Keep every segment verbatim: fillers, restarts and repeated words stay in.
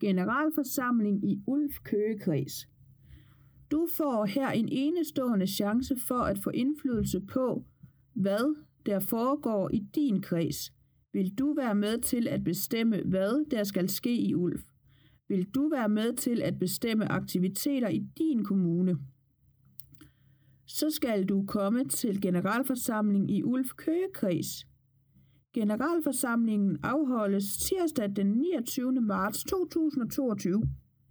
Generalforsamling i Ulf Køgekreds. Du får her en enestående chance for at få indflydelse på, hvad der foregår i din kreds. Vil du være med til at bestemme, hvad der skal ske i Ulf? Vil du være med til at bestemme aktiviteter i din kommune? Så skal du komme til generalforsamling i Ulf Køgekreds. Generalforsamlingen afholdes tirsdag den niogtyvende marts to tusind og toogtyve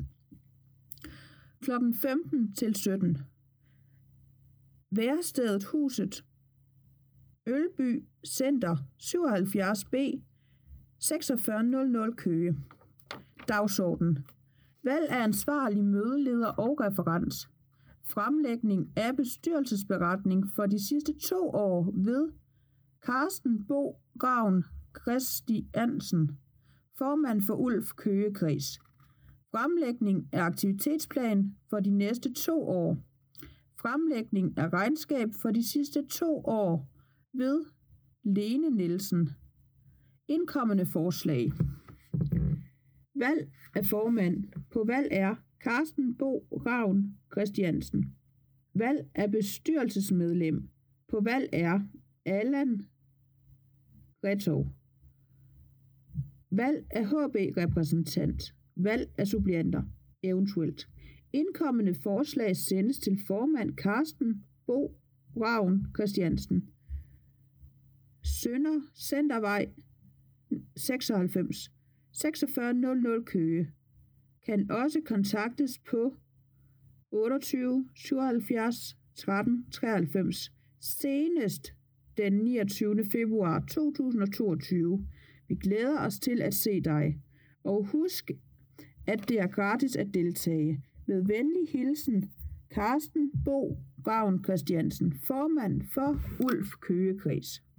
klokken femten til sytten. Værestedet Huset Ølby Center syvoghalvfjerds B seksogfyrre nul nul Køge. Dagsorden. Valg af ansvarlig mødeleder og referens. Fremlægning af bestyrelsesberetning for de sidste to år ved Carsten Bo Ravn Christiansen, formand for Ulf Køgekreds. Fremlægning af aktivitetsplan for de næste to år. Fremlægning af regnskab for de sidste to år ved Lene Nielsen. Indkommende forslag. Valg af formand på valg er Carsten Bo Ravn Christiansen. Valg af bestyrelsesmedlem på valg er Allan Retov. Valg af H B-repræsentant. Valg af suppleanter. Eventuelt. Indkommende forslag sendes til formand Carsten Bo Ravn Christiansen. Sønder Centervej seksoghalvfems seksogfyrre nul nul Køge. Kan også kontaktes på otteogtyve syvoghalvfjerds tretten treoghalvfems senest den niogtyvende februar to tusind og toogtyve. Vi glæder os til at se dig. Og husk, at det er gratis at deltage. Med venlig hilsen, Carsten Bo Ravn Christiansen, formand for Ulf Køgekreds.